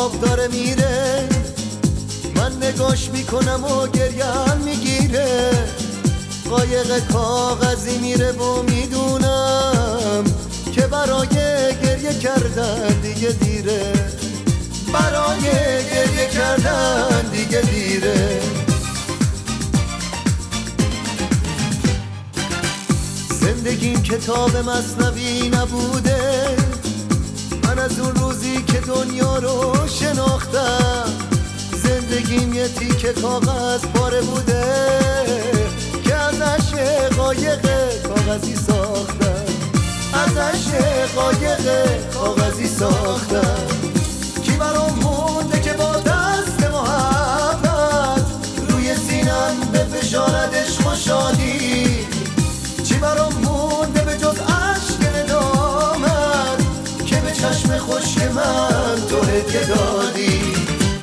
آب داره میره، من نگاش میکنم و گریم میگیره. قایق کاغذی میره و میدونم که برای گریه کردن دیگه دیره، برای گریه کردن دیگه دیره. زندگیم کتاب مثنوی نبوده، من از اون روزی که دنیا رو شناختم. زندگیم یه تیکه کاغذ پاره بوده که ازش قایق کاغذی ساختم، ازش قایق کاغذی ساختم. کی برام مونده که با دست محبت روی سینم به فشارد عشق و شادی؟ چی برام مونده به جز عشق ندامت که به چشم خشک من تو هدیه دادی؟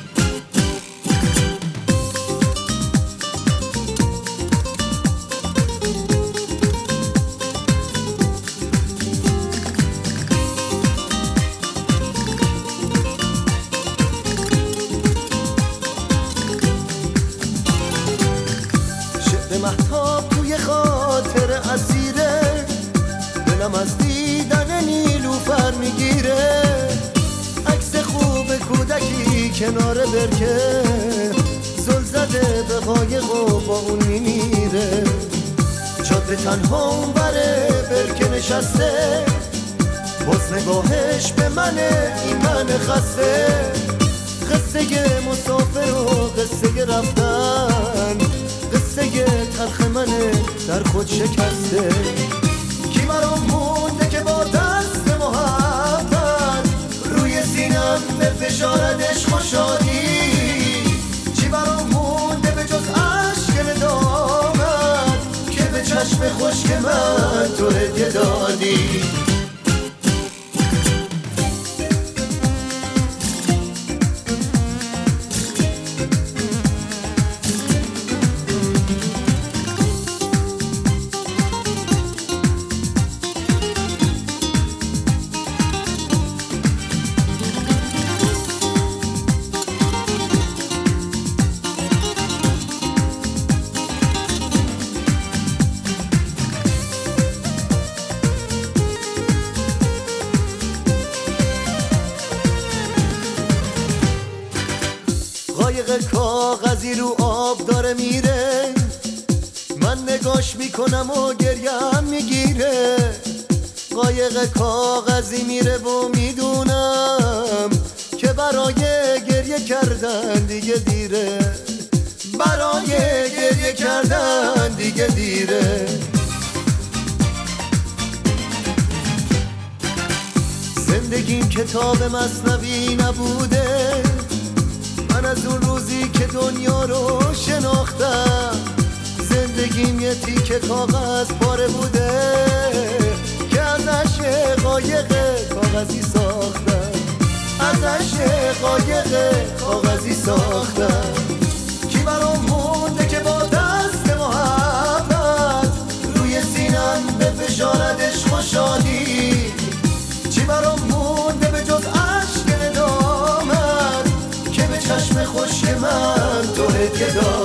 مهتاب توی خاطر اسیره، دلم از دیدن نیلوفر میگیره. عکس خوب کودکی کنار برکه، زل زده به قایق و با اون میمیره. جاده تنها اون بره برکه نشسته، باز نگاهش به منه، این من خسته. قصه مسافر و قصه رفتن، قصه تلخ منه در خود شکسته. کی برام مونده که با دست محبت روی سینم به فشارد عشق و شادی؟ چی برام مونده به جز عشق ندامت که به چشم خشک من تو هدیه دادی؟ قایق کاغذی رو آب داره میره، من نگاش میکنم و گریم میگیره. قایق کاغذی میره و میدونم که برای گریه کردن دیگه دیره، برای گریه کردن دیگه دیره. زندگیم کتاب مثنوی نبوده، من از اون روزی که دنیا رو شناختم. زندگیم یه تیکه کاغذ پاره بوده که ازش قایق کاغذی ساختم، ازش قایق کاغذی ساختم. کی برام مونده که با دست محبت روی سینم به فشارد عشق و شادی؟ چی برام مونده به جز عشق ندامت که به چشم خشک من تو هدیه دادی؟